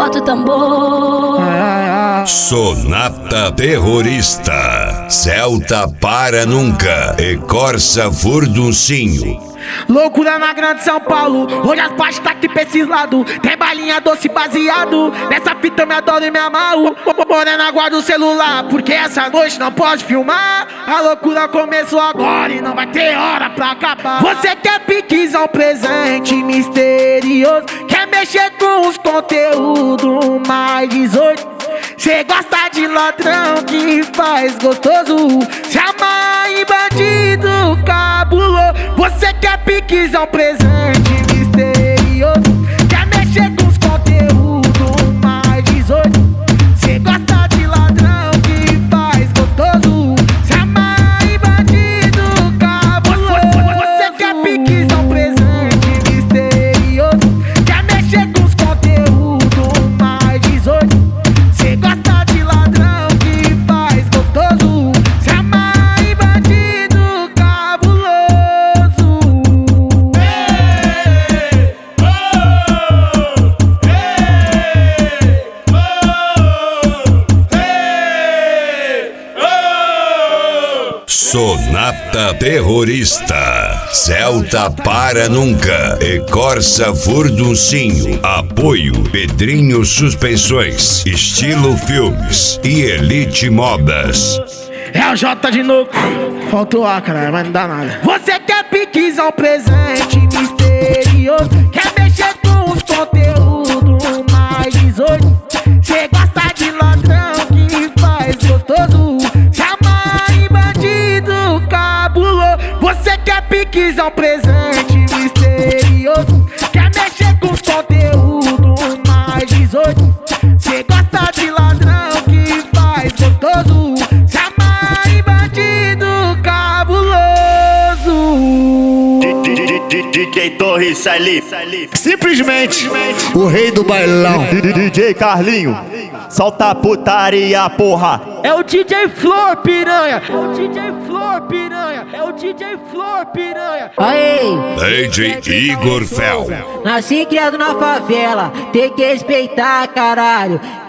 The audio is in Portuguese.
bota o tambor. Sonata terrorista, Celta para nunca e Corsa Furduncinho. Loucura na grande São Paulo, hoje as partes tá aqui pra esses lados. Tem balinha doce baseado, nessa fita eu me adoro e me amarro. Morena, guarda o celular, porque essa noite não pode filmar. A loucura começou agora e não vai ter hora pra acabar. Você quer piquezão, presente misterioso, quer mexer com os conteúdos mais 18. Cê gosta de ladrão que faz gostoso, se amarra em bandido cabuloso. Você quer piquezão, presente misterioso, quer mexer com os conteúdos mais 18. Cê gosta de ladrão que faz gostoso, se amarra em bandido cabuloso. Você quer piquezão, presente misterioso, quer mexer com os conteúdos mais 18. Cê gosta de ladrão que faz gostoso, se amarra em bandido cabuloso. Sonata terrorista, Celta para nunca e Corsa Furduncinho. Apoio Pedrinho Suspensões, Estilo Filmes e Elite Modas. É o J de novo. Faltou A, cara, mas não dá nada. Você quer piquezão, presente misterioso, quer mexer com os conteúdos mais 18. Cê gosta de ladrão que faz gostoso, se amarra em bandido cabuloso. Você quer piquezão, presente misterioso, quer mexer com os conteúdos mais 18. Cê gosta de ladrão que faz gostoso, se amarra em bandido cabuloso. DJ Torres ali. Simplesmente o rei do bailão. DJ Carlinho, solta a putaria, porra. É o DJ Flor Piranha, é o DJ Flor Piranha, é o DJ Flor Piranha. Aí, DJ Igor Fel. Nasci criado na favela, tem que respeitar, caralho.